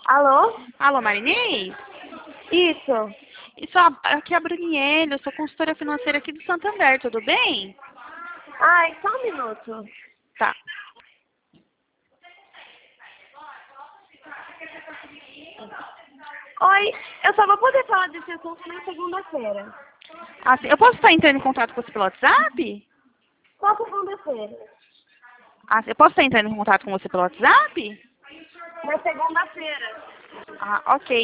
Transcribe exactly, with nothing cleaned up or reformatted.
Alô? Alô, Marinês? Isso. Isso, aqui é a Brunielli, eu sou consultora financeira aqui do Santander, tudo bem? Ai, só um minuto. Tá. Oi, eu só vou poder falar desse assunto na segunda-feira. Assim, eu posso estar entrando em contato com você pelo WhatsApp? Só segunda-feira. Ah, eu posso estar entrando em contato com você pelo WhatsApp? Na segunda-feira. Ah, ok.